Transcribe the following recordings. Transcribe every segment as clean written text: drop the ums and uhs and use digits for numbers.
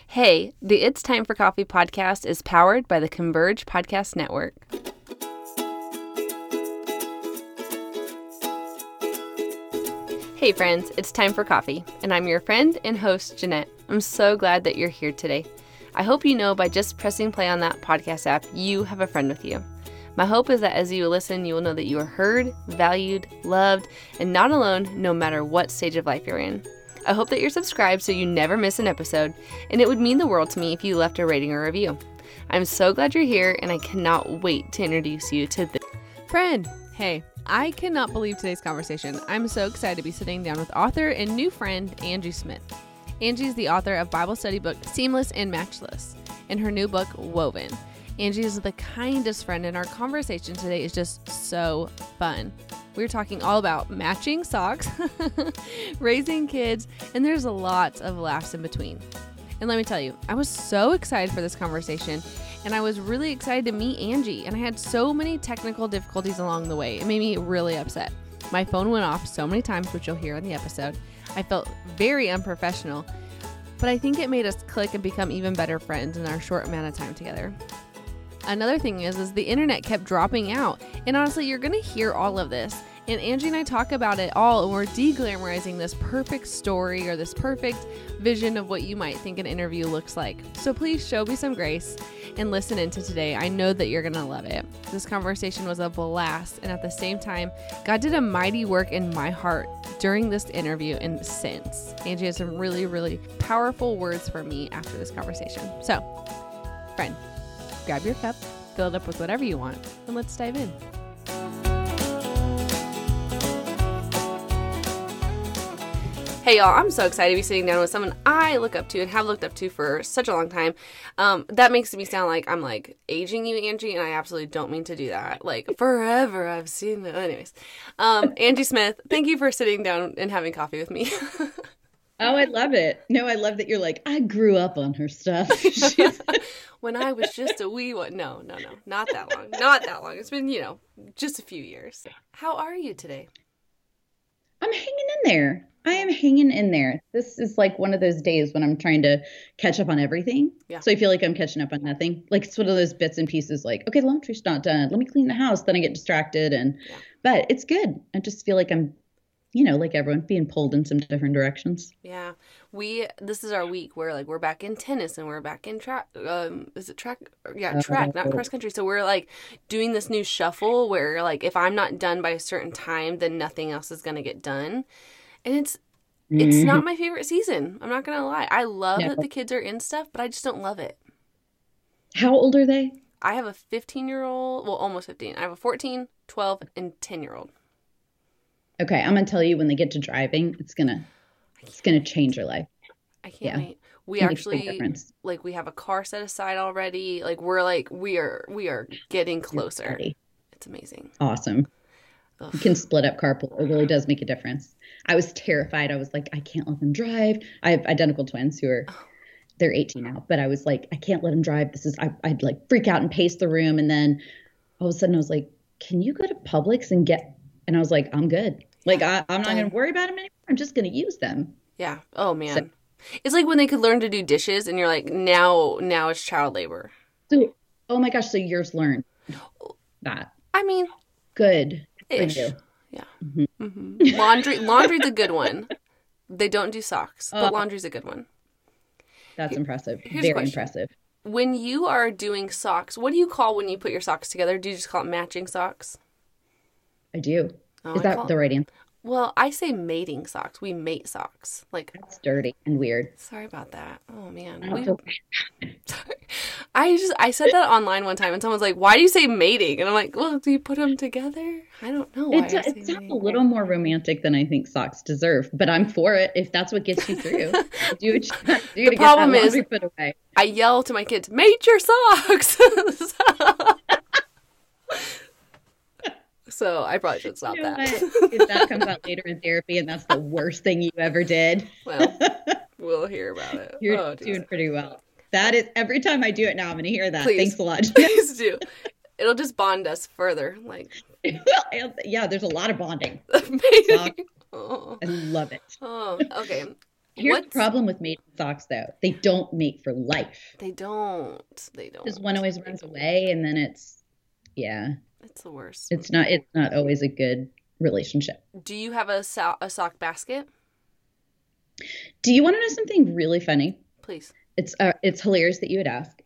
Hey, the It's Time for Coffee podcast is powered by the Converge Podcast Network. Hey friends, it's time for coffee, and I'm your friend and host, Jeanette. I'm so glad that you're here today. I hope you know by just pressing play on that podcast app, you have a friend with you. My hope is that as you listen, you will know that you are heard, valued, loved, and not alone no matter what stage of life you're in. I hope that you're subscribed so you never miss an episode, and it would mean the world to me if you left a rating or review. I'm so glad you're here, and I cannot wait to introduce you to this friend. Hey, I cannot believe today's conversation. I'm so excited to be sitting down with author and new friend, Angie Smith. Angie is the author of Bible study book Seamless and Matchless, and her new book, Woven. Angie is the kindest friend, and our conversation today is just so fun. We're talking all about matching socks, raising kids, and there's lots of laughs in between. And let me tell you, I was so excited for this conversation, and I was really excited to meet Angie, and I had so many technical difficulties along the way. It made me really upset. My phone went off so many times, which you'll hear in the episode. I felt very unprofessional, but I think it made us click and become even better friends in our short amount of time together. Another thing is the internet kept dropping out. And honestly, you're going to hear all of this. And Angie and I talk about it all, and we're de-glamorizing this perfect story or this perfect vision of what you might think an interview looks like. So please show me some grace and listen into today. I know that you're going to love it. This conversation was a blast. And at the same time, God did a mighty work in my heart during this interview and since. Angie has some really, really powerful words for me after this conversation. So, friend, grab your cup, fill it up with whatever you want, and let's dive in. Hey y'all, I'm so excited to be sitting down with someone I look up to and have looked up to for such a long time. That makes me sound like I'm like aging you, Angie, and I absolutely don't mean to do that. Like forever I've seen it. Anyways, Angie Smith, thank you for sitting down and having coffee with me. Oh, I love it. No, I love that you're like, I grew up on her stuff. When I was just a wee one. No, not that long. Not that long. It's been, just a few years. How are you today? I'm hanging in there. I am hanging in there. This is like one of those days when I'm trying to catch up on everything. Yeah. So I feel like I'm catching up on nothing. Like it's one of those bits and pieces like, okay, laundry's not done. Let me clean the house. Then I get distracted. But it's good. I just feel like I'm, like everyone being pulled in some different directions. Yeah. This is our week where like we're back in tennis and we're back in track. Is it track? Yeah, track, not cross country. So we're like doing this new shuffle where like if I'm not done by a certain time, then nothing else is going to get done. And it's not my favorite season. I'm not going to lie. I love that the kids are in stuff, but I just don't love it. How old are they? I have a 15-year-old, well, almost 15. I have a 14, 12, and 10-year-old. Okay, I'm going to tell you when they get to driving, it's going to change your life. I can't wait. We actually, like, we have a car set aside already. Like, we are getting closer. It's amazing. Awesome. Ugh. You can split up carpool. It really does make a difference. I was terrified. I was like, I can't let them drive. I have identical twins who are, they're 18 now, but I was like, I can't let them drive. I'd like freak out and pace the room. And then all of a sudden I was like, can you go to Publix and I was like, I'm good. Like, I'm not going to worry about them anymore. I'm just going to use them. Yeah. Oh, man. So, it's like when they could learn to do dishes and you're like, now it's child labor. So, oh my gosh. So yours learned that. I mean. Good. Ish. Yeah. Mm-hmm. Mm-hmm. Laundry's a good one. They don't do socks, but laundry's a good one. That's impressive. Very impressive. When you are doing socks, what do you call when you put your socks together? Do you just call it matching socks? I do. Is that the right answer? Well, I say mating socks. We mate socks. Like that's dirty and weird. Sorry about that. Oh man. Sorry. I said that online one time and someone's like, "Why do you say mating?" And I'm like, "Well, do you put them together?" I don't know why. It sounds a little more romantic than I think socks deserve, but I'm for it if that's what gets you through. Do what you gotta do. The problem is, put away. I yell to my kids, "Mate your socks." So I probably should stop that. If that comes out later in therapy and that's the worst thing you ever did. Well, we'll hear about it. You're doing pretty well. That is, every time I do it now, I'm going to hear that. Please. Thanks a lot. Please do. It'll just bond us further. Like, yeah, there's a lot of bonding. Amazing. I love it. Oh, okay. Here's the problem with mated socks, though. They don't mate for life. They don't. Because one always runs away, and then it's the worst. It's not always a good relationship. Do you have a sock basket? Do you want to know something really funny? Please. It's hilarious that you would ask.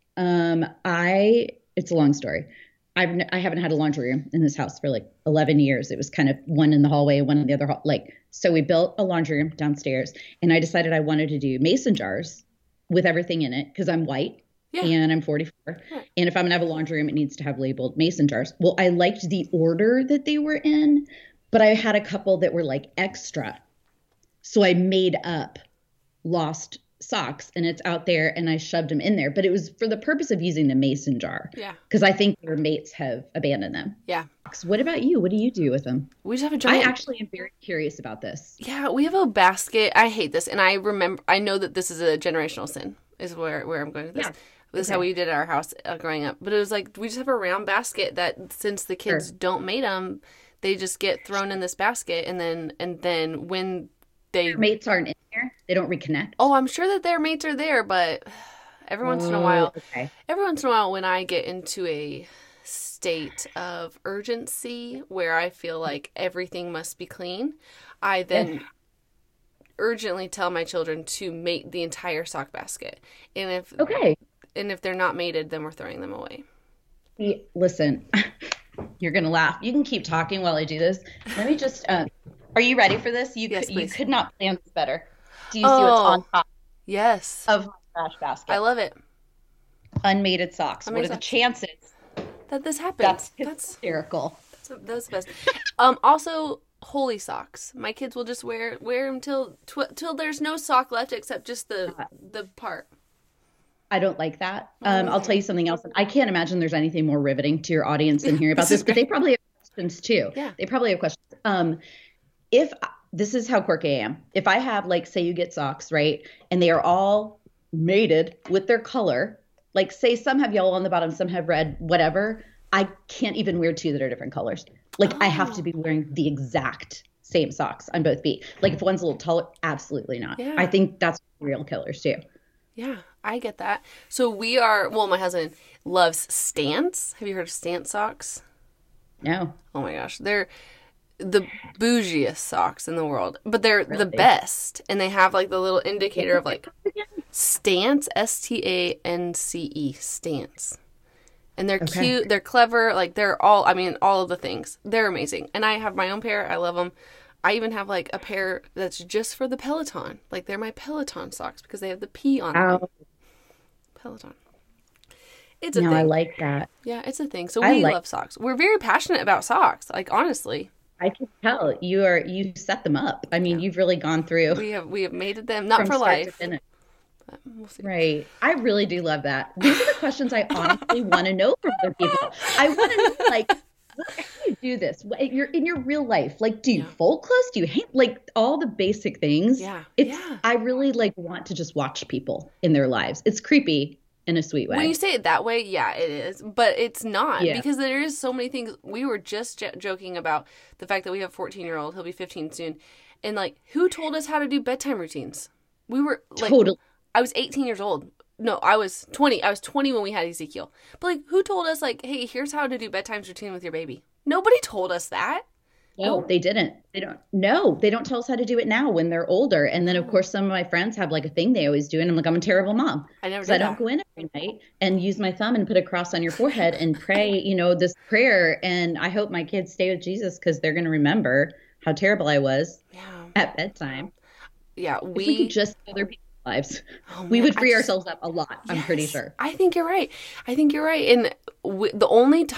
It's a long story. I haven't had a laundry room in this house for like 11 years. It was kind of one in the hallway, one in the other hall. So we built a laundry room downstairs, and I decided I wanted to do mason jars with everything in it because I'm white and I'm 44. Yeah. And if I'm gonna have a laundry room, it needs to have labeled mason jars. Well, I liked the order that they were in, but I had a couple that were like extra. So I made up lost socks, and it's out there, and I shoved them in there, but it was for the purpose of using the mason jar. Yeah. Because I think their mates have abandoned them. Yeah. What about you? What do you do with them? We just have a giant. I actually am very curious about this. Yeah, we have a basket. I hate this, and I know that this is a generational sin, is where I'm going with this. Yeah. This is how we did at our house growing up. But it was like, we just have a round basket that, since the kids don't mate them, they just get thrown in this basket, and then when their mates aren't in there, they don't reconnect. Oh, I'm sure that their mates are there, but every once in a while, when I get into a state of urgency where I feel like everything must be clean, I then urgently tell my children to mate the entire sock basket. And if they're not mated, then we're throwing them away. Listen, you're gonna laugh. You can keep talking while I do this. Let me just. Are you ready for this? You could not plan this better. Do you see what's on top? Yes. Of my trash basket? I love it. Unmated socks. What are the chances that this happens? That's hysterical. That's the best. Also, holy socks. My kids will just wear them till there's no sock left except just the part. I don't like that. I'll tell you something else. I can't imagine there's anything more riveting to your audience than hearing about this, but they probably have questions too. Yeah. They probably have questions. If this is how quirky I am, if I have, like, say you get socks, right, and they are all mated with their color, like, say some have yellow on the bottom, some have red, whatever, I can't even wear two that are different colors. Like, I have to be wearing the exact same socks on both feet. Like, if one's a little taller, absolutely not. Yeah. I think that's real killers too. Yeah, I get that. So my husband loves Stance. Have you heard of Stance socks? No. Oh my gosh. They're the bougiest socks in the world, but they're the best. And they have like the little indicator of like Stance, Stance, Stance. And they're cute, they're clever, like they're all of the things. They're amazing. And I have my own pair. I love them. I even have like a pair that's just for the Peloton. Like they're my Peloton socks because they have the P on them. Peloton. It's a thing. I like that. Yeah, it's a thing. So we love socks. We're very passionate about socks. Like, honestly. I can tell you set them up. I mean, you've really gone through. We have mated them, not for life. We'll see. Right. I really do love that. These are the questions I honestly want to know from other people. I want to know, like, how do you do this? You're in your real life. Like, do you fold clothes? Do you hang, like, all the basic things? Yeah. I really want to just watch people in their lives. It's creepy in a sweet way. When you say it that way, yeah, it is. But it's not because there is so many things. We were just joking about the fact that we have a 14-year-old. He'll be 15 soon. And, like, who told us how to do bedtime routines? We were, like, totally. I was 18 years old. No, I was 20. I was 20 when we had Ezekiel. But, like, who told us, like, hey, here's how to do bedtime routine with your baby? Nobody told us that. No, they didn't. They don't tell us how to do it now when they're older. And then, of course, some of my friends have like a thing they always do. And I'm like, I'm a terrible mom. I never did that. I don't go in every night and use my thumb and put a cross on your forehead and pray, this prayer. And I hope my kids stay with Jesus because they're going to remember how terrible I was at bedtime. Yeah, if we could just other people's lives, we would free ourselves up a lot. I'm pretty sure. I think you're right. And the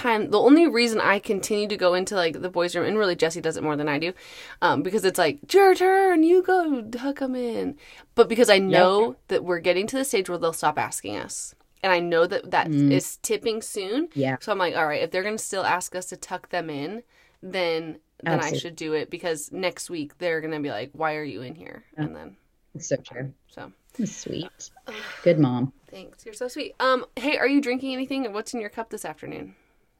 only reason I continue to go into like the boys' room, and really Jesse does it more than I do, because it's like, your turn, you go, tuck them in. But because I know that we're getting to the stage where they'll stop asking us. And I know that is tipping soon. Yeah. So I'm like, all right, if they're going to still ask us to tuck them in, then I should do it, because next week they're going to be like, why are you in here? And then. It's so true. So sweet. Good mom. Thanks. You're so sweet. Hey, are you drinking anything? What's in your cup this afternoon?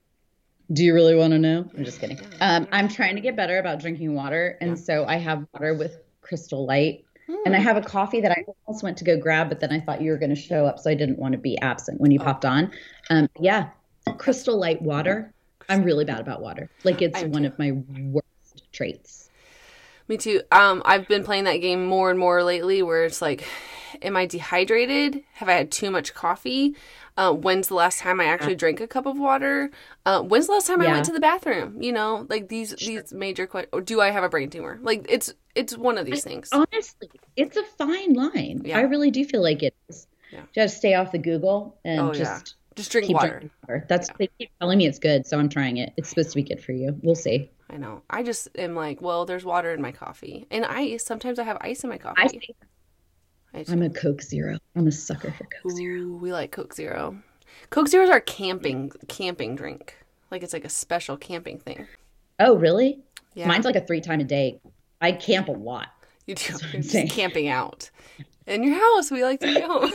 Do you really want to know? I'm just kidding. I'm trying to get better about drinking water. And so I have water with Crystal Light. And I have a coffee that I almost went to go grab, but then I thought you were going to show up, so I didn't want to be absent when you popped on. Yeah, Crystal Light water. I'm really bad about water. Like, it's one of my worst traits. Me too. I've been playing that game more and more lately where it's like, am I dehydrated? Have I had too much coffee? When's the last time I actually drank a cup of water? When's the last time I went to the bathroom? You know, like these major questions. Or do I have a brain tumor? Like, it's one of these things. Honestly, it's a fine line. Yeah. I really do feel like it is. Yeah. Just stay off the Google and just drink water. That's they keep telling me it's good, so I'm trying it. It's supposed to be good for you. We'll see. I know. I just am like, well, there's water in my coffee and ice. Sometimes I have ice in my coffee. I'm a Coke Zero. I'm a sucker for Coke Zero. Ooh, we like Coke Zero. Coke Zero is our camping drink. Like, it's like a special camping thing. Oh, really? Yeah. Mine's like a 3 times a day. I camp a lot. You do. You're just camping out. In your house, we like to be home.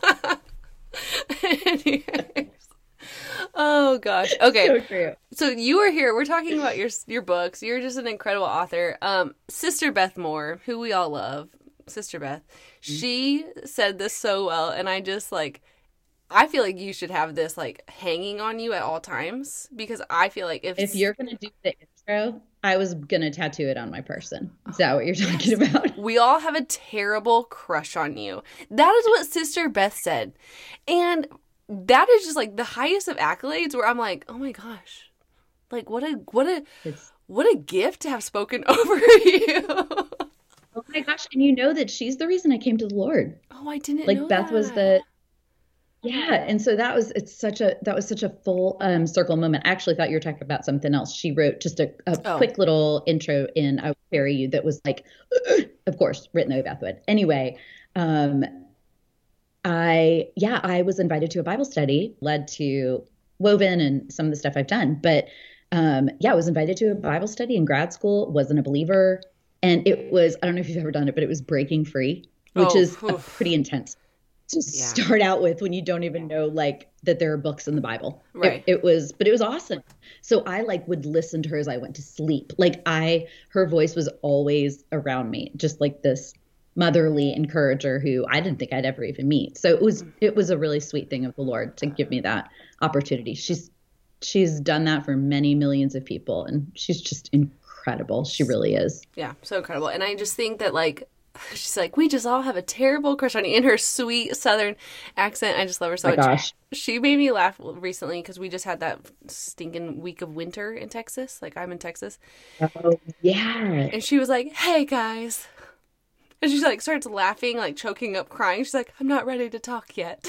Anyways. Oh, gosh. Okay. So true. So you are here. We're talking about your books. You're just an incredible author. Sister Beth Moore, who we all love, Sister Beth, she said this so well, and I just like, I feel like you should have this like hanging on you at all times, because I feel like if you're gonna do the intro, I was gonna tattoo it on my person. Is that what you're talking about? We all have a terrible crush on you. That is what Sister Beth said, and that is just like the highest of accolades. Where I'm like, oh my gosh, like what a gift to have spoken over you. Oh my gosh. And you know that she's the reason I came to the Lord. Oh, I didn't know Beth that. Was and so that was such a full circle moment. I actually thought you were talking about something else. She wrote just a quick little intro in I Will Carry You that was like, of course, written by Beth Wood. Anyway, I was invited to a Bible study, led to Woven and some of the stuff I've done. But I was invited to a Bible study in grad school, wasn't a believer. And it was, I don't know if you've ever done it, but it was Breaking Free, which is pretty intense to start out with when you don't even know like that there are books in the Bible. Right. It was awesome. So I like would listen to her as I went to sleep. Like her voice was always around me, just like this motherly encourager who I didn't think I'd ever even meet. So it was a really sweet thing of the Lord to give me that opportunity. She's done that for many millions of people, and she's just incredible. She really is. Yeah, so incredible. And I just think that like she's like, we just all have a terrible crush on you, in her sweet Southern accent. I just love her so much. Gosh. She made me laugh recently because we just had that stinking week of winter in Texas. Like, I'm in Texas. Oh, yeah. And she was like, hey guys. And she like starts laughing, like choking up, crying. She's like, I'm not ready to talk yet.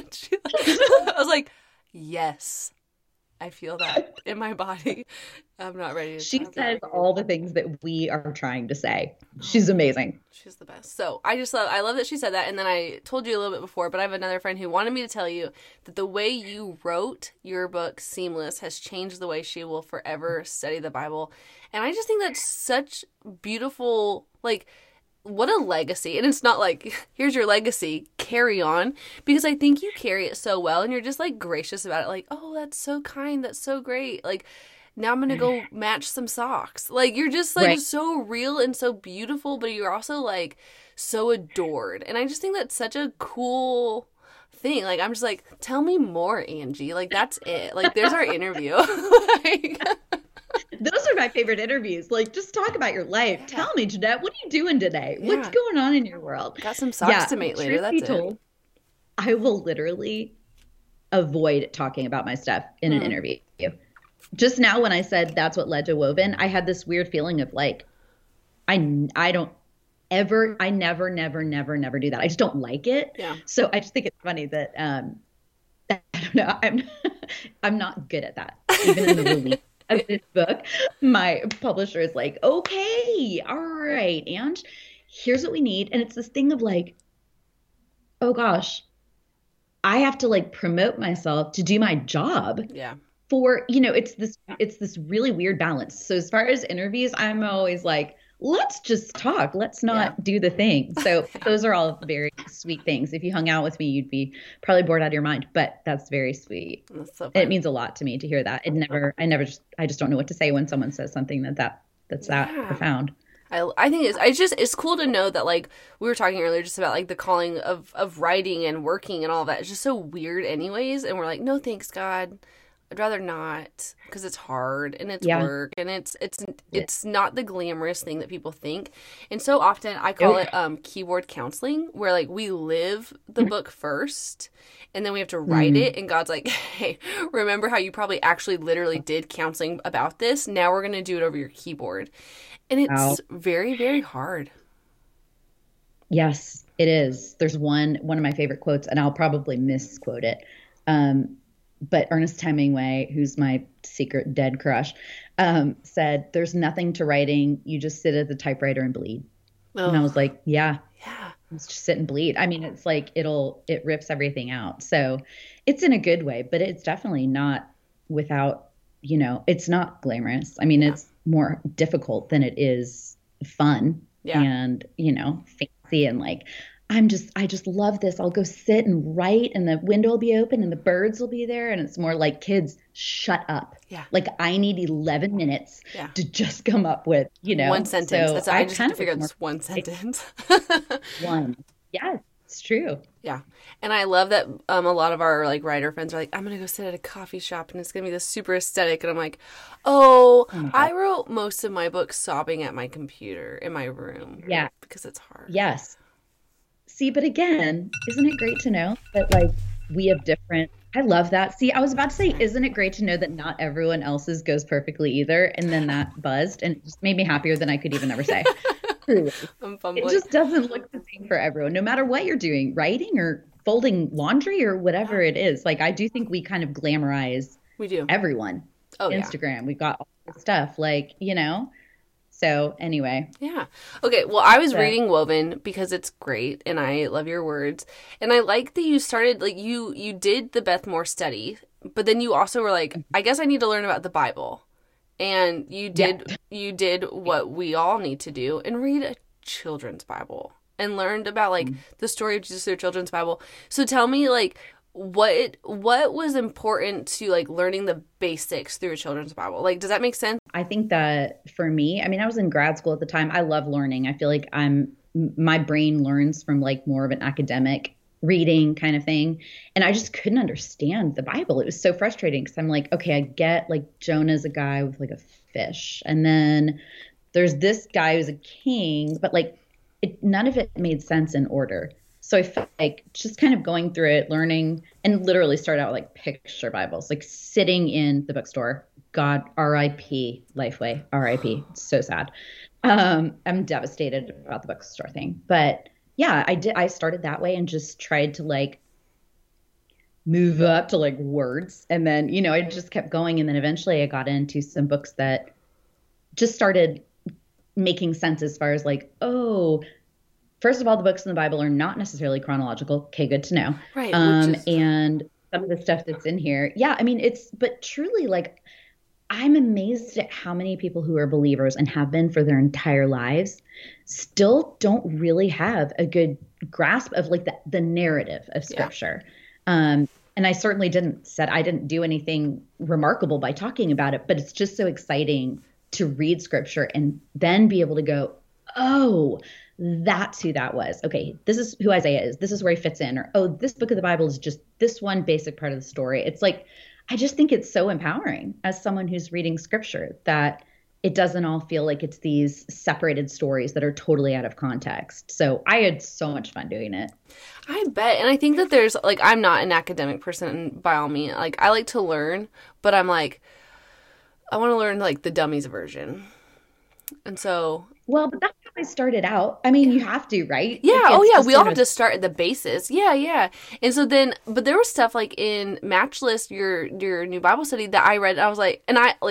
I was like, yes. I feel that in my body. I'm not ready to She talk says all the things that we are trying to say. She's amazing. She's the best. So I love that she said that. And then I told you a little bit before, but I have another friend who wanted me to tell you that the way you wrote your book, Seamless, has changed the way she will forever study the Bible. And I just think that's such beautiful, like, what a legacy. And it's not like, here's your legacy, carry on, because I think you carry it so well, and you're just like gracious about it, like, oh, that's so kind, that's so great, like, now I'm gonna go match some socks. Like, you're just like so real and so beautiful, but you're also like so adored. And I just think that's such a cool thing. Like, I'm just like, tell me more, Angie. Like, that's it. Like, there's our interview. Like, those are my favorite interviews. Like, just talk about your life. Yeah. Tell me, Jeanette, what are you doing today? Yeah. What's going on in your world? Got some socks to mate later. That's it. I will literally avoid talking about my stuff in an interview. Just now when I said that's what led to Woven, I had this weird feeling of like, I never do that. I just don't like it. Yeah. So I just think it's funny that, I don't know, I'm not good at that. Even in the release of this book, my publisher is like, okay, all right, and here's what we need. And it's this thing of like, oh gosh, I have to like promote myself to do my job. Yeah. For, it's this really weird balance. So as far as interviews, I'm always like, let's just talk. Let's not do the thing. So those are all very sweet things. If you hung out with me, you'd be probably bored out of your mind, but that's very sweet. That's so fun. It means a lot to me to hear that. I just don't know what to say when someone says something that's that profound. I think it's cool to know that, like, we were talking earlier just about, like, the calling of writing and working and all that. It's just so weird anyways. And we're like, no, thanks, God. I'd rather not, because it's hard and it's work and it's not the glamorous thing that people think. And so often I call it keyboard counseling, where, like, we live the book first and then we have to write it, and God's like, hey, remember how you probably actually literally did counseling about this? Now we're going to do it over your keyboard. And it's very, very hard. Yes, it is. There's one of my favorite quotes, and I'll probably misquote it. But Ernest Hemingway, who's my secret dead crush, said, "There's nothing to writing. You just sit at the typewriter and bleed." Oh. And I was like, yeah, let's just sit and bleed. I mean, it's like it rips everything out. So it's in a good way, but it's definitely not without, it's not glamorous. I mean, it's more difficult than it is fun and, fancy, and like, I just love this. I'll go sit and write, and the window will be open and the birds will be there. And it's more like, kids, shut up. Yeah. Like, I need 11 minutes to just come up with, one sentence. So I just have to figure out this one sentence. One. Yes, it's true. Yeah. And I love that a lot of our, like, writer friends are like, I'm going to go sit at a coffee shop and it's going to be this super aesthetic. And I'm like, I wrote most of my books sobbing at my computer in my room. Yeah. Because it's hard. Yes. See, but again, isn't it great to know that, like, we have different, I love that. See, I was about to say, isn't it great to know that not everyone else's goes perfectly either? And then that buzzed, and it just made me happier than I could even ever say. It just doesn't look the same for everyone, no matter what you're doing, writing or folding laundry or whatever it is. Like, I do think we kind of glamorize everyone. Instagram, we've got all this stuff, like, So anyway. Yeah. Okay. Well, I was reading Woven because it's great and I love your words. And I like that you started, like, you did the Beth Moore study, but then you also were like, I guess I need to learn about the Bible. And you did what we all need to do and read a children's Bible and learned about, like, the story of Jesus through a children's Bible. So tell me, like, what was important to, like, learning the basics through a children's Bible? Like, does that make sense? I think that for me, I mean, I was in grad school at the time. I love learning. I feel like my brain learns from, like, more of an academic reading kind of thing. And I just couldn't understand the Bible. It was so frustrating because I'm like, okay, I get, like, Jonah's a guy with, like, a fish. And then there's this guy who's a king, but, like, none of it made sense in order. So I felt like just kind of going through it, learning, and literally started out with, like, picture Bibles, like sitting in the bookstore. God, R.I.P. Lifeway, R.I.P. It's so sad. I'm devastated about the bookstore thing. But yeah, I started that way and just tried to, like, move up to, like, words. And then, I just kept going. And then eventually I got into some books that just started making sense as far as, like, first of all, the books in the Bible are not necessarily chronological. Okay, good to know. Right. And some of the stuff that's in here. Yeah, I mean, but truly, like, I'm amazed at how many people who are believers and have been for their entire lives still don't really have a good grasp of, like, the narrative of Scripture. Yeah. And I certainly I didn't do anything remarkable by talking about it, but it's just so exciting to read Scripture and then be able to go, oh, that's who that was. Okay, this is who Isaiah is. This is where he fits in. Or, this book of the Bible is just this one basic part of the story. It's like, I just think it's so empowering as someone who's reading Scripture that it doesn't all feel like it's these separated stories that are totally out of context. So I had so much fun doing it. I bet. And I think that there's, like, I'm not an academic person by all means. Like, I like to learn, but I'm like, I want to learn, like, the dummies version. And so... Well, but that's how I started out. I mean, you have to, right? Yeah. Like, we all have to start at the basis. Yeah. And so then, but there was stuff, like, in Matchless, your new Bible study that I read. And I was like, and I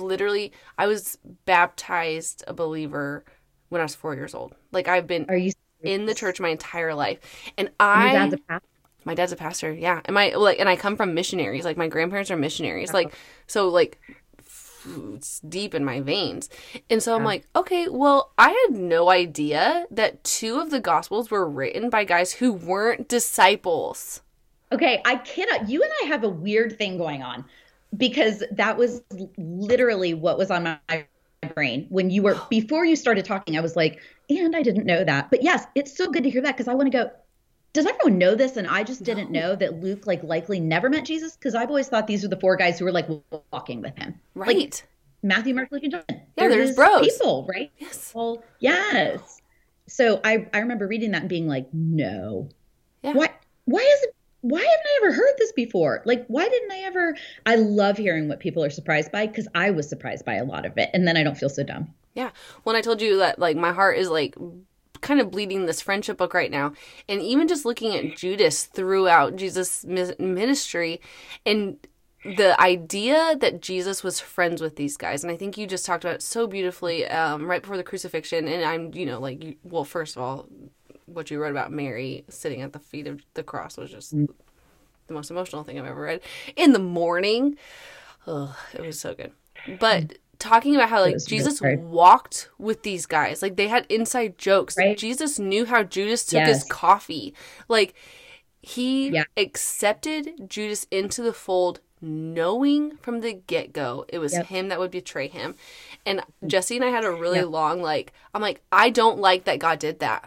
was baptized a believer when I was 4 years old. Like, I've been in the church my entire life. And my dad's a pastor. My dad's a pastor. Yeah. And and I come from missionaries. Like, my grandparents are missionaries. Like, so, like, it's deep in my veins. And so I'm like, okay, well, I had no idea that 2 of the Gospels were written by guys who weren't disciples. Okay, I cannot. You and I have a weird thing going on because that was literally what was on my brain when you were, before you started talking, I was like, and I didn't know that. But yes, it's so good to hear that because I want to go, does everyone know this? And I just didn't know that Luke like likely never met Jesus because I've always thought these were the four guys who were like walking with him. Right. Like Matthew, Mark, Luke, and John. Yeah, there's bros. People, right? Yes. Well, yes. So I remember reading that and being like, no. Yeah. Why haven't I ever heard this before? Like, why didn't I ever? I love hearing what people are surprised by because I was surprised by a lot of it. And then I don't feel so dumb. Yeah. When I told you that, like, my heart is, like, kind of bleeding this friendship book right now. And even just looking at Judas throughout Jesus' ministry and the idea that Jesus was friends with these guys. And I think you just talked about it so beautifully right before the crucifixion. And I'm, you know, like, well, first of all, what you wrote about Mary sitting at the feet of the cross was just the most emotional thing I've ever read. In the morning, it was so good. But talking about how, like, Jesus walked with these guys. Like, they had inside jokes. Right. Jesus knew how Judas took his coffee. Like, he accepted Judas into the fold, knowing from the get-go it was him that would betray him. And Jesse and I had a really long, like, I'm like, I don't like that God did that.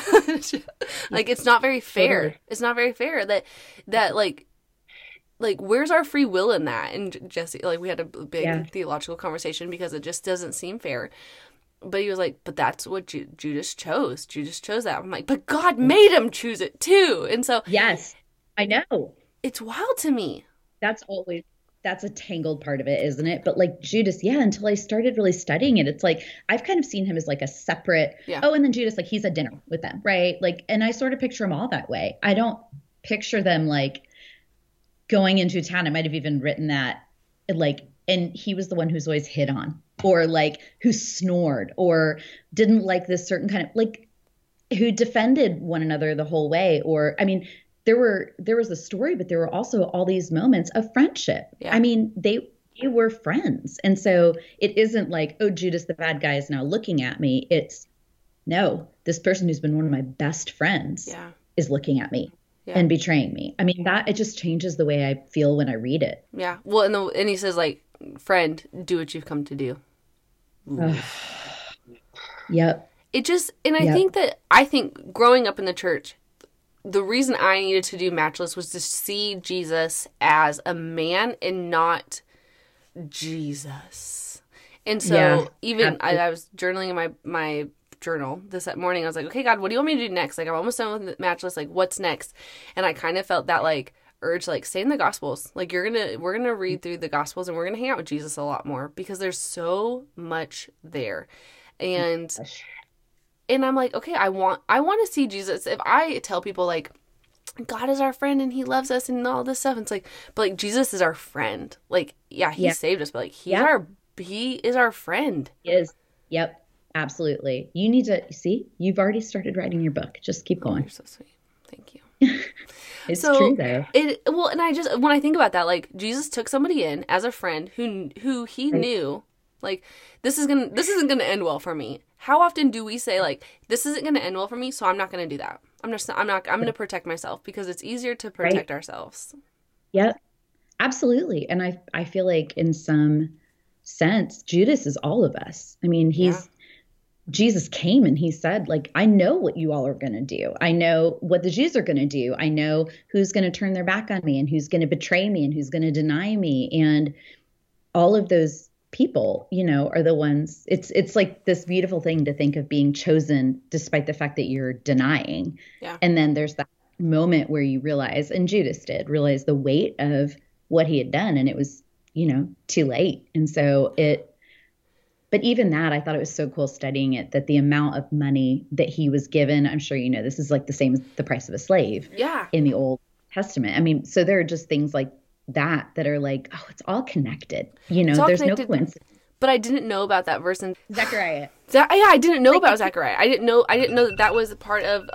Like, it's not very fair. Totally. It's not very fair that like where's our free will in that? And Jesse, like, we had a big theological conversation because it just doesn't seem fair. But he was like, but that's what Judas chose. Judas chose that. I'm like, but God made him choose it too. And so yes, I know. It's wild to me. That's a tangled part of it, isn't it? But like Judas, until I started really studying it, it's like I've kind of seen him as like a separate, and then Judas, like he's at dinner with them, right? Like, and I sort of picture them all that way. I don't picture them like going into town. I might have even written that, like, and he was the one who's always hit on, or like who snored, or didn't like this certain kind of, like, who defended one another the whole way. Or, I mean, there was a story, but there were also all these moments of friendship. Yeah. I mean, they were friends. And so it isn't like, oh, Judas, the bad guy, is now looking at me. It's, no, this person who's been one of my best friends is looking at me and betraying me. I mean, that, it just changes the way I feel when I read it. Yeah. Well, and he says, like, friend, do what you've come to do. Yep. It just, and I think growing up in the church, the reason I needed to do Matchless was to see Jesus as a man and not Jesus. And so even I was journaling in my journal this morning. I was like, okay, God, what do you want me to do next? Like, I'm almost done with Matchless. Like, what's next? And I kind of felt that, like, urge, like, stay in the Gospels. Like, we're going to read through the Gospels and we're going to hang out with Jesus a lot more because there's so much there. And I'm like, okay, I want to see Jesus. If I tell people, like, God is our friend and he loves us and all this stuff, and it's like, but, like, Jesus is our friend. Like, he saved us, but, like, he is our friend. He is. Yep. Absolutely. You need to see, you've already started writing your book. Just keep going. Oh, you're so sweet. Thank you. It's true though. And I just, when I think about that, like, Jesus took somebody in as a friend who he knew, like, this isn't gonna end well for me. How often do we say, like, this isn't gonna end well for me, so I'm not gonna do that. I'm gonna protect myself because it's easier to protect ourselves. Yep. Absolutely. And I feel like in some sense, Judas is all of us. I mean, Jesus came and he said, like, I know what you all are going to do. I know what the Jews are going to do. I know who's going to turn their back on me and who's going to betray me and who's going to deny me. And all of those people, you know, are the ones, it's like this beautiful thing to think of being chosen despite the fact that you're denying. Yeah. And then there's that moment where you realize, and Judas did realize the weight of what he had done. And it was, you know, too late. And so but even that, I thought it was so cool studying it, that the amount of money that he was given, I'm sure you know, this is like the same as the price of a slave in the Old Testament. I mean, so there are just things like that are like, oh, it's all connected. You know, there's no coincidence. But I didn't know about that verse in Zechariah. I didn't know about Zechariah. I didn't know that was a part of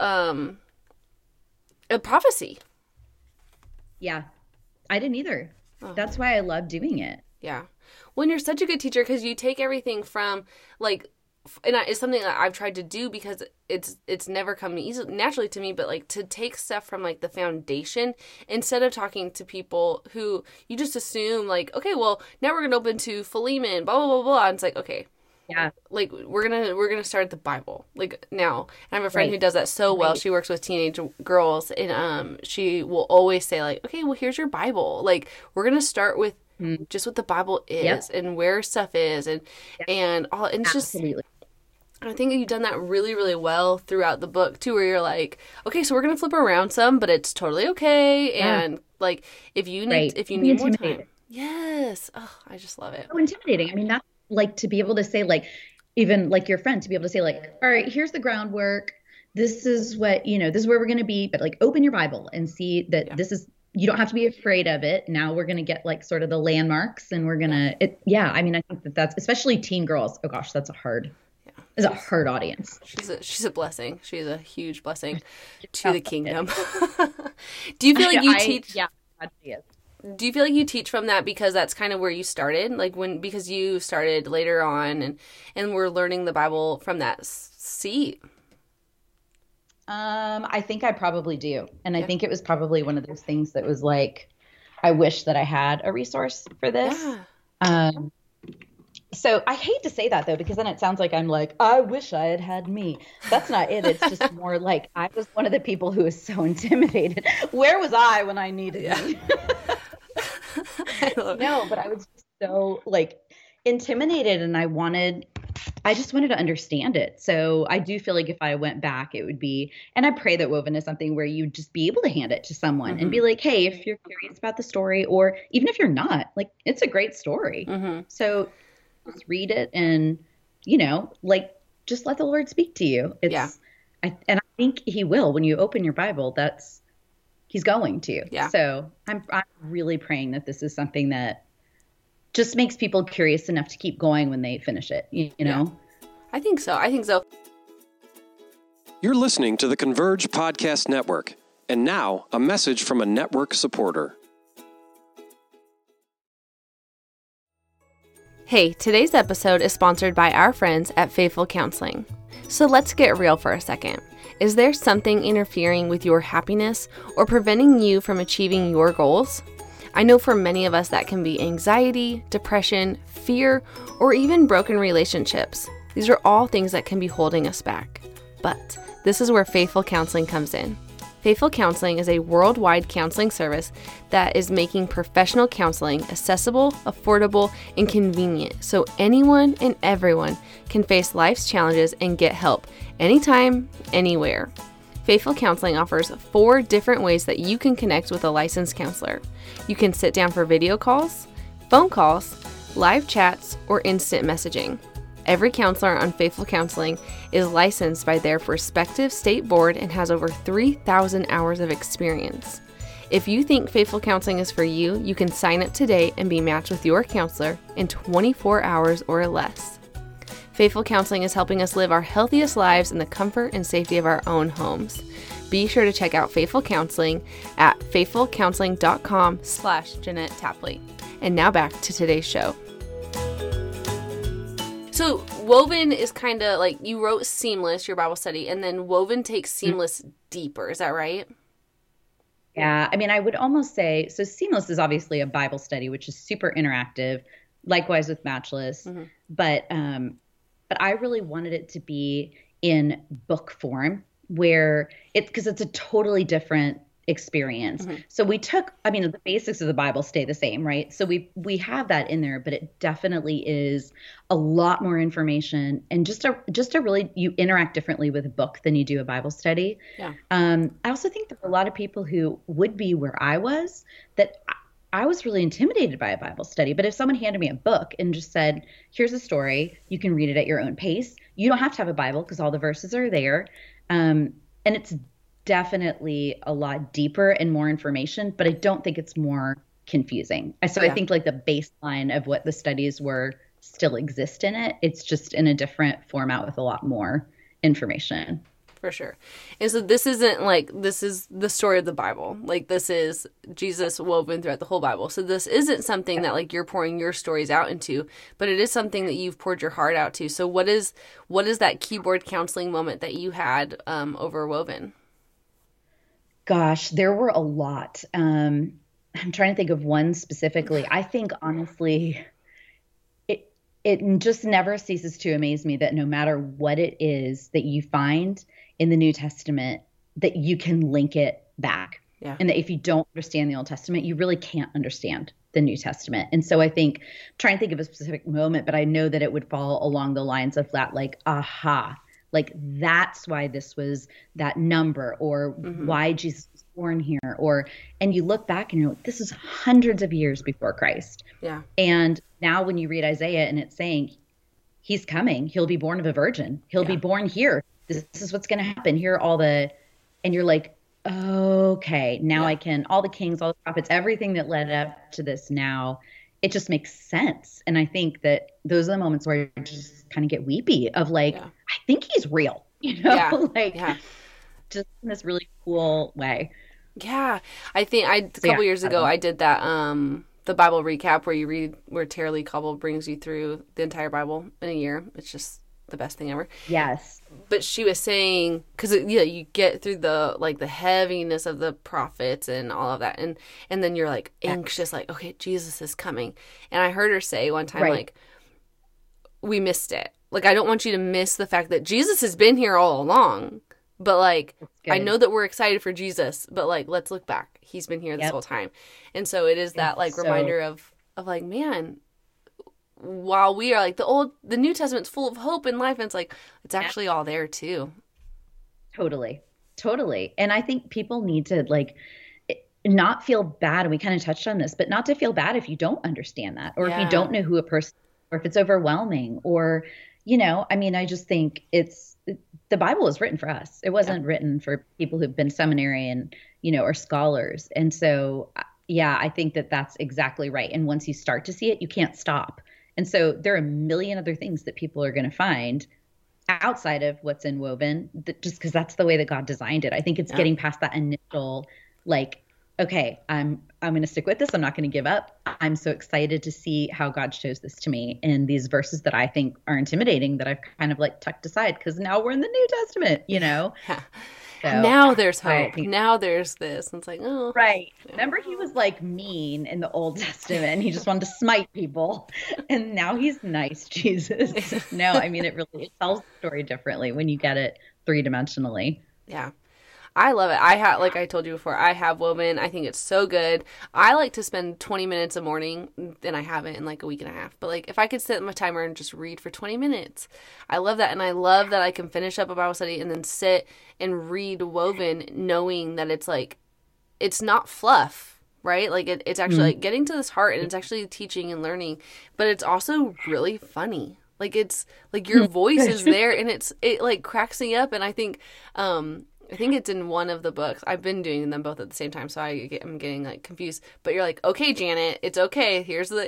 a prophecy. Yeah, I didn't either. Oh. That's why I love doing it. Yeah. When you're such a good teacher, because you take everything from, like, and it's something that I've tried to do because it's never come easily naturally to me, but, like, to take stuff from, like, the foundation instead of talking to people who you just assume, like, okay, well, now we're going to open to Philemon, blah, blah, blah, blah. And it's like, okay, Yeah. Like we're gonna start at the Bible like now. I have a friend who Right. does that so well. Right. She works with teenage girls, and she will always say like, okay, well, here's your Bible. Like we're gonna start with Mm. just what the Bible Yep. is and where stuff is, and Yep. and all. And it's just, Absolutely. I think you've done that really, really well throughout the book too, where you're like, okay, so we're gonna flip around some, but it's totally okay. Yeah. And like Right. if you Be need more time, intimidated. yes. Oh, I just love it. So intimidating. I mean, that's like to be able to say, like, even like your friend to be able to say, like, all right, here's the groundwork. This is what, this is where we're going to be, but like open your Bible and see that Yeah, this is, you don't have to be afraid of it. Now we're going to get like sort of the landmarks and we're going yeah, to, yeah, I mean, I think that that's especially teen girls. Oh gosh, that's yeah. is a hard audience. She's a blessing. She's a huge blessing to Oh, the kingdom. Do you feel like you teach? yeah, God, she is. Do you feel like you teach from that because that's kind of where you started, like because you started later on, and we're learning the Bible from that seat? I think I probably do. And I Yeah, think it was probably one of those things that was like, I wish that I had a resource for this. yeah, Um, so I hate to say that though, because then it sounds like I'm like, I wish I had had me. That's not it. It's just more like I was one of the people who was so intimidated. Where was I when I needed yeah. me? I love it. No, but I was just so like intimidated and I just wanted to understand it. So I do feel like if I went back, it would be, and I pray that Woven is something where you'd just be able to hand it to someone and Mm-hmm. be like, hey, if you're curious about the story, or even if you're not, like it's a great story. Mm-hmm. So just read it and, like just let the Lord speak to you. Yeah, And I think he will when you open your Bible, he's going to. yeah. So I'm really praying that this is something that just makes people curious enough to keep going when they finish it, you Yeah. know? I think so. I think so. You're listening to the Converge Podcast Network. And now, a message from a network supporter. Hey, today's episode is sponsored by our friends at Faithful Counseling. So let's get real for a second. Is there something interfering with your happiness or preventing you from achieving your goals? I know for many of us that can be anxiety, depression, fear, or even broken relationships. These are all things that can be holding us back. But this is where Faithful Counseling comes in. Faithful Counseling is a worldwide counseling service that is making professional counseling accessible, affordable, and convenient so anyone and everyone can face life's challenges and get help anytime, anywhere. Faithful Counseling offers 4 different ways that you can connect with a licensed counselor. You can sit down for video calls, phone calls, live chats, or instant messaging. Every counselor on Faithful Counseling is licensed by their respective state board and has over 3,000 hours of experience. If you think Faithful Counseling is for you, you can sign up today and be matched with your counselor in 24 hours or less. Faithful Counseling is helping us live our healthiest lives in the comfort and safety of our own homes. Be sure to check out Faithful Counseling at faithfulcounseling.com/Jeanette Tapley. And now back to today's show. So Woven is kind of like, you wrote Seamless, your Bible study, and then Woven takes Seamless deeper. Is that right? Yeah. I mean, I would almost say, so Seamless is obviously a Bible study, which is super interactive, likewise with Matchless. Mm-hmm. But I really wanted it to be in book form where because it's a totally different experience. Mm-hmm. So the basics of the Bible stay the same, right? So we have that in there, but it definitely is a lot more information and just a really, you interact differently with a book than you do a Bible study. Yeah. I also think there are a lot of people who would be where I was, that I was really intimidated by a Bible study. But if someone handed me a book and just said, here's a story, you can read it at your own pace. You don't have to have a Bible because all the verses are there. And it's definitely a lot deeper and more information, but I don't think it's more confusing. So I think like the baseline of what the studies were still exist in it. It's just in a different format with a lot more information. For sure. And so this isn't like, this is the story of the Bible. Like this is Jesus woven throughout the whole Bible. So this isn't something that like you're pouring your stories out into, but it is something that you've poured your heart out to. So what is that keyboard counseling moment that you had over Woven? Gosh, there were a lot. I'm trying to think of one specifically. I think honestly, it just never ceases to amaze me that no matter what it is that you find in the New Testament, that you can link it back. Yeah. And that if you don't understand the Old Testament, you really can't understand the New Testament. And so I think, trying to think of a specific moment, but I know that it would fall along the lines of that, like, aha, like that's why this was that number, or why Jesus was born here, or, and you look back and you're like, this is hundreds of years before Christ. Yeah. And now when you read Isaiah and it's saying he's coming, he'll be born of a virgin, he'll be born here. This is what's going to happen. Here are all the, and you're like, okay, now I can, all the kings, all the prophets, everything that led up to this, now it just makes sense. And I think that those are the moments where you just kind of get weepy of like, I think he's real, you know, just in this really cool way. Yeah. I think a couple years ago, I did that, the Bible recap where you read, where Tara-Leigh Cobble brings you through the entire Bible in a year. It's just the best thing ever. Yes. But she was saying, because you get through the heaviness of the prophets and all of that, and then you're like anxious, like, okay, Jesus is coming. And I heard her say one time, like, we missed it. Like, I don't want you to miss the fact that Jesus has been here all along. But like, I know that we're excited for Jesus, but like, let's look back. He's been here this whole time. And so it is that like reminder of like, man, while we are like the New Testament's full of hope and life, and it's like, it's actually all there too. Totally. And I think people need to like not feel bad. And we kind of touched on this, but not to feel bad if you don't understand that, or if you don't know who a person, or if it's overwhelming, or, you know, I mean, I just think the Bible is written for us. It wasn't written for people who've been seminary and, you know, or scholars. And so, I think that that's exactly right. And once you start to see it, you can't stop. And so there are a million other things that people are going to find outside of what's in Woven, just because that's the way that God designed it. I think it's getting past that initial, like, okay, I'm going to stick with this. I'm not going to give up. I'm so excited to see how God shows this to me in these verses that I think are intimidating, that I've kind of like tucked aside, because now we're in the New Testament, you know? So, now there's hope. Now there's this. And it's like, oh. Right. Remember, he was like mean in the Old Testament. He just wanted to smite people. And now he's nice, Jesus. No, I mean, it tells the story differently when you get it three-dimensionally. Yeah. I love it. Like I told you before, I have Woven. I think it's so good. I like to spend 20 minutes a morning, and I haven't in like a week and a half. But like, if I could set my timer and just read for 20 minutes, I love that. And I love that I can finish up a Bible study and then sit and read Woven, knowing that it's like, it's not fluff, right? Like it's actually like getting to this heart, and it's actually teaching and learning, but it's also really funny. Like it's like your voice is there, and it like cracks me up. And I think it's in one of the books. I've been doing them both at the same time, so I'm getting like confused. But you're like, okay, Janet, it's okay. Here's the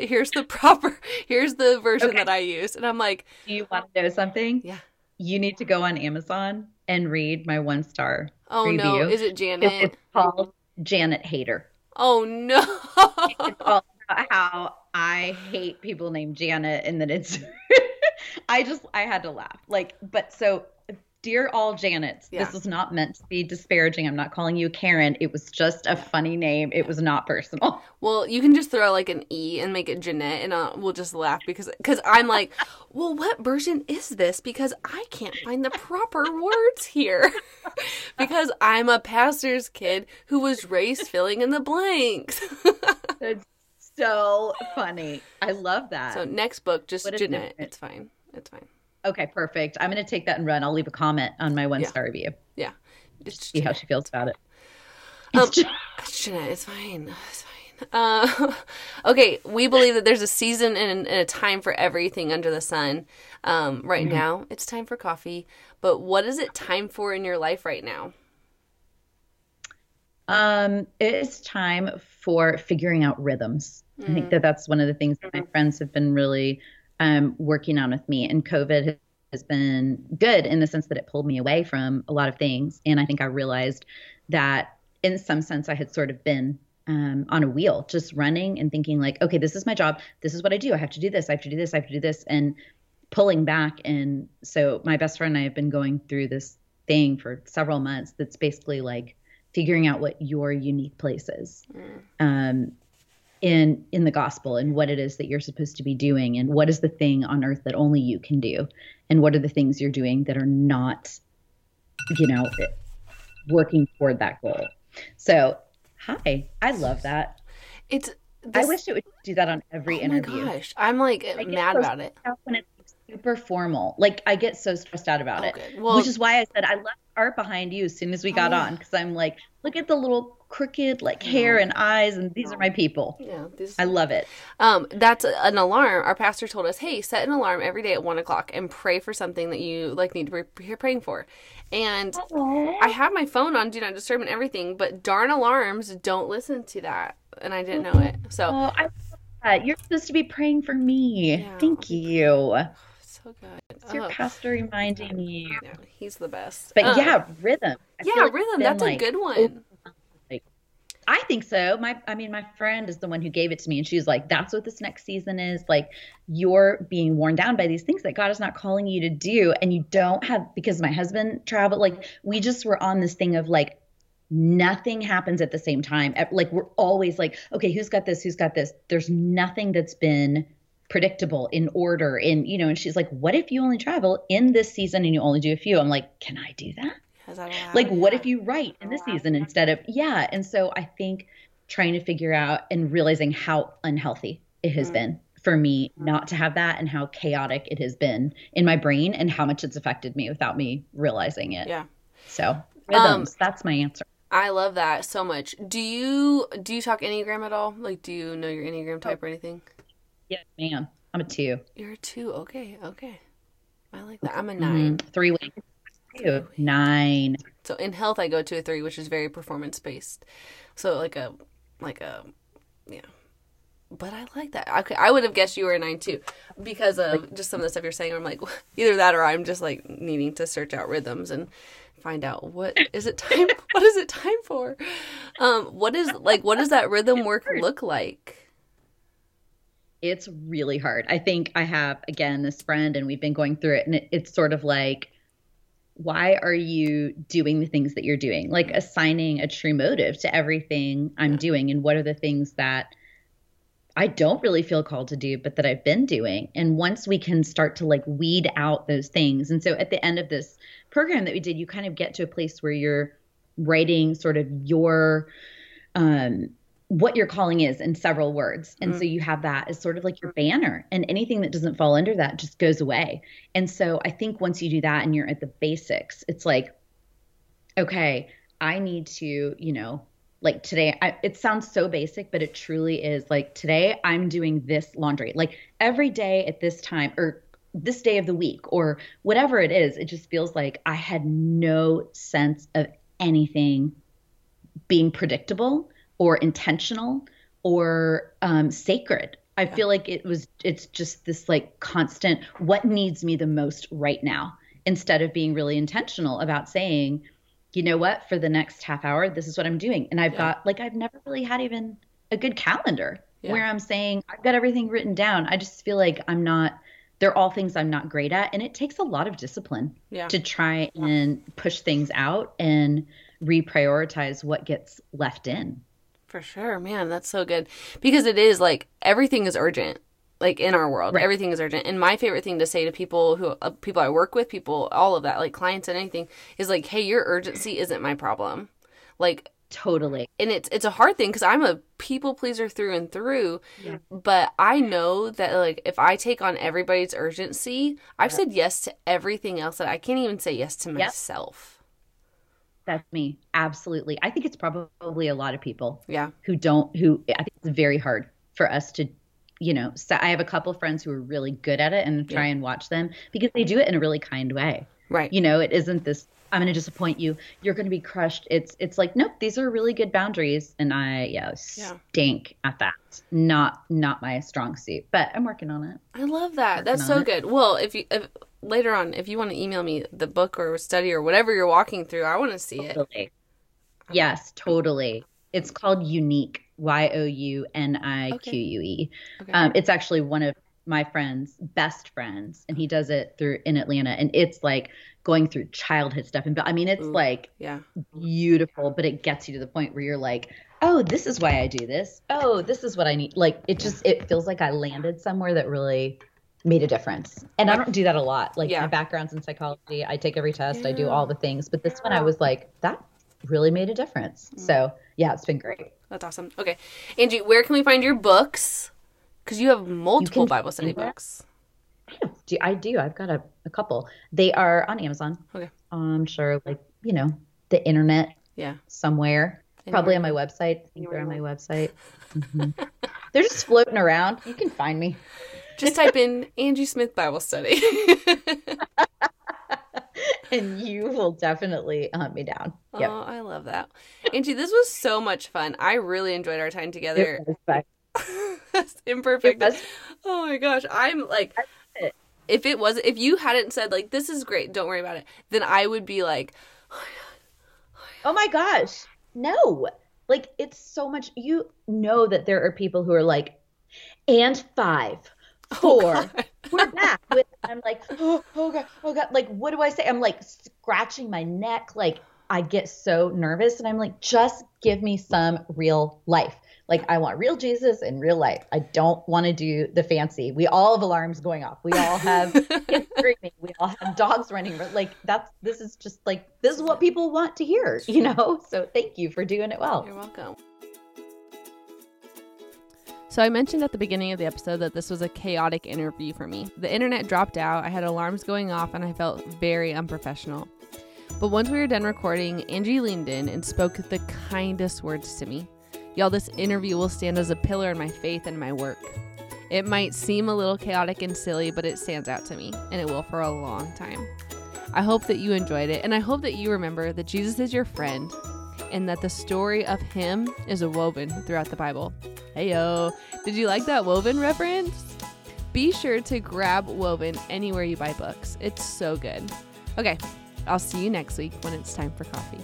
version that I used, and I'm like, do you want to know something? Yeah, you need to go on Amazon and read my 1-star review. No, is it Janet? It's called Janet Hater. Oh no, it's all about how I hate people named Janet, and that it's. I had to laugh. Like, but so. Dear all Janets, this was not meant to be disparaging. I'm not calling you Karen. It was just a funny name. It was not personal. Well, you can just throw like an E and make it Jeanette, and we'll just laugh because I'm like, well, what version is this? Because I can't find the proper words here. Because I'm a pastor's kid who was raised filling in the blanks. It's so funny. I love that. So next book, just Jeanette. It's fine. Okay, perfect. I'm going to take that and run. I'll leave a comment on my 1-star review. Yeah. Just see how she feels about it. Jeanette, it's fine. Okay, we believe that there's a season and a time for everything under the sun. Right now, it's time for coffee. But what is it time for in your life right now? It is time for figuring out rhythms. I think that's one of the things that my friends have been really working on with me. And COVID has been good in the sense that it pulled me away from a lot of things. And I think I realized that in some sense I had sort of been on a wheel, just running and thinking like, okay, this is my job. This is what I do. I have to do this. I have to do this. I have to do this. And pulling back. And so my best friend and I have been going through this thing for several months that's basically like figuring out what your unique place is. in the gospel and what it is that you're supposed to be doing, and what is the thing on earth that only you can do, and what are the things you're doing that are not, working toward that goal. So, hi, I love that. I wish it would do that on every interview. Oh my gosh, I'm like mad about it. When it's super formal, like I get so stressed out about it. Well, which is why I said I left art behind you as soon as we got on, because I'm like, look at the little crooked hair and eyes, and these are my people. Yeah, I love it. That's an alarm. Our pastor told us, hey, set an alarm every day at 1:00 and pray for something that you need to be praying for. And I have my phone on Do Not Disturb and everything, but darn alarms don't listen to that, and I didn't know it. So I love that. You're supposed to be praying for me. Yeah. Thank you. So good. It's your pastor reminding you. Yeah, he's the best. But rhythm. Rhythm. That's a good one. I think so. My friend is the one who gave it to me, and she's like, that's what this next season is. Like, you're being worn down by these things that God is not calling you to do. And you don't have, because my husband traveled, we just were on this thing of nothing happens at the same time. We're always okay, who's got this? Who's got this? There's nothing that's been predictable in order and she's like, what if you only travel in this season and you only do a few? I'm like, can I do that? What if you write in this season instead of, and so I think trying to figure out and realizing how unhealthy it has been for me not to have that, and how chaotic it has been in my brain, and how much it's affected me without me realizing it. Yeah. So rhythms, that's my answer. I love that so much. Do you talk Enneagram at all? Do you know your Enneagram type or anything? Yeah, man. I'm a 2. You're a 2. Okay. I like that. I'm a 9. 3 ways. 2. 9. So in health, I go to a 3, which is very performance based. So yeah. But I like that. Okay, I would have guessed you were a 9 too, because of just some of the stuff you're saying. I'm like, either that or I'm just needing to search out rhythms and find out what is it time for. What does that rhythm work look like? It's really hard. I think I have, again, this friend, and we've been going through it, and it's sort of why are you doing the things that you're doing? Assigning a true motive to everything I'm doing, and what are the things that I don't really feel called to do, but that I've been doing. And once we can start to weed out those things. And so at the end of this program that we did, you kind of get to a place where you're writing sort of your, what your calling is in several words. And so you have that as sort of your banner, and anything that doesn't fall under that just goes away. And so I think once you do that and you're at the basics, it's okay, I need to, today, it sounds so basic, but it truly is. Today I'm doing this laundry, every day at this time, or this day of the week, or whatever it is. It just feels like I had no sense of anything being predictable or intentional or sacred. I feel like it's just this constant, what needs me the most right now, instead of being really intentional about saying, you know what, for the next half hour, this is what I'm doing. And I've got, I've never really had even a good calendar where I'm saying, I've got everything written down. I just feel like they're all things I'm not great at. And it takes a lot of discipline to try and push things out and reprioritize what gets left in. For sure, man, that's so good. Because it is everything is urgent. In our world, everything is urgent. And my favorite thing to say to people people I work with, people, all of that, clients and anything, is hey, your urgency isn't my problem. Totally. And it's a hard thing, because I'm a people pleaser through and through. Yeah. But I know that if I take on everybody's urgency, I've said yes to everything else that I can't even say yes to myself. That's me. Absolutely. I think it's probably a lot of people. Yeah. Who I think it's very hard for us to, so I have a couple of friends who are really good at it, and try and watch them, because they do it in a really kind way. Right. It isn't this, I'm going to disappoint you, you're going to be crushed. It's nope, these are really good boundaries. And I stink at that. Not my strong suit, but I'm working on it. I love that. That's so good. Well, if later on, if you want to email me the book or study or whatever you're walking through, I want to see it. Yes, totally. It's called Unique. Younique. Okay. It's actually one of my friend's best friends, and he does it in Atlanta, and it's going through childhood stuff. And it's beautiful, but it gets you to the point where you're oh, this is why I do this. Oh, this is what I need. Like, it feels like I landed somewhere that really made a difference. And I don't do that a lot. Like, my background's in psychology. I take every test. I do all the things. But this one, I was like, that really made a difference. So, yeah, it's been great. That's awesome. Okay. Angie, where can we find your books? Because you have multiple Bible study books. I do. I've got a couple. They are on Amazon. Okay. I'm sure, like, the internet. Yeah. Somewhere. Probably on my website. I think they're on my website. Mm-hmm. They're just floating around. You can find me. Just type in Angie Smith Bible Study. And you will definitely hunt me down. Yep. Oh, I love that. Angie, this was so much fun. I really enjoyed our time together. It was fun. That's imperfect. Oh my gosh. I'm like, if you hadn't said like, this is great, don't worry about it, then I would be like, oh my gosh. No. Like, it's so much, that there are people who are like, and 5, 4, we're back. I'm like, oh God. Like, what do I say? I'm like scratching my neck. Like, I get so nervous and I'm like, just give me some real life. Like, I want real Jesus in real life. I don't want to do the fancy. We all have alarms going off. We all have kids screaming. We all have dogs running. But like, this is what people want to hear, So thank you for doing it well. You're welcome. So I mentioned at the beginning of the episode that this was a chaotic interview for me. The internet dropped out. I had alarms going off and I felt very unprofessional. But once we were done recording, Angie leaned in and spoke the kindest words to me. Y'all, this interview will stand as a pillar in my faith and my work. It might seem a little chaotic and silly, but it stands out to me, and it will for a long time. I hope that you enjoyed it, and I hope that you remember that Jesus is your friend, and that the story of him is woven throughout the Bible. Heyo! Did you like that Woven reference? Be sure to grab Woven anywhere you buy books. It's so good. Okay, I'll see you next week when it's time for coffee.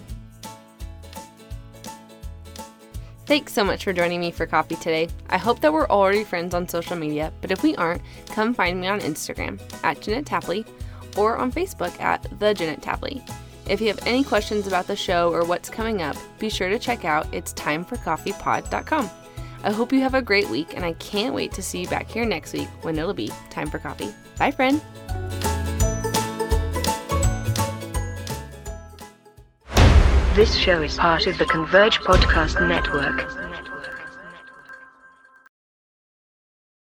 Thanks so much for joining me for coffee today. I hope that we're already friends on social media, but if we aren't, come find me on Instagram at Jeanette Tapley or on Facebook at The Jeanette Tapley. If you have any questions about the show or what's coming up, be sure to check out itsTimeForCoffeePod.com. I hope you have a great week, and I can't wait to see you back here next week when it'll be time for coffee. Bye, friend. This show is part of the Converge Podcast Network.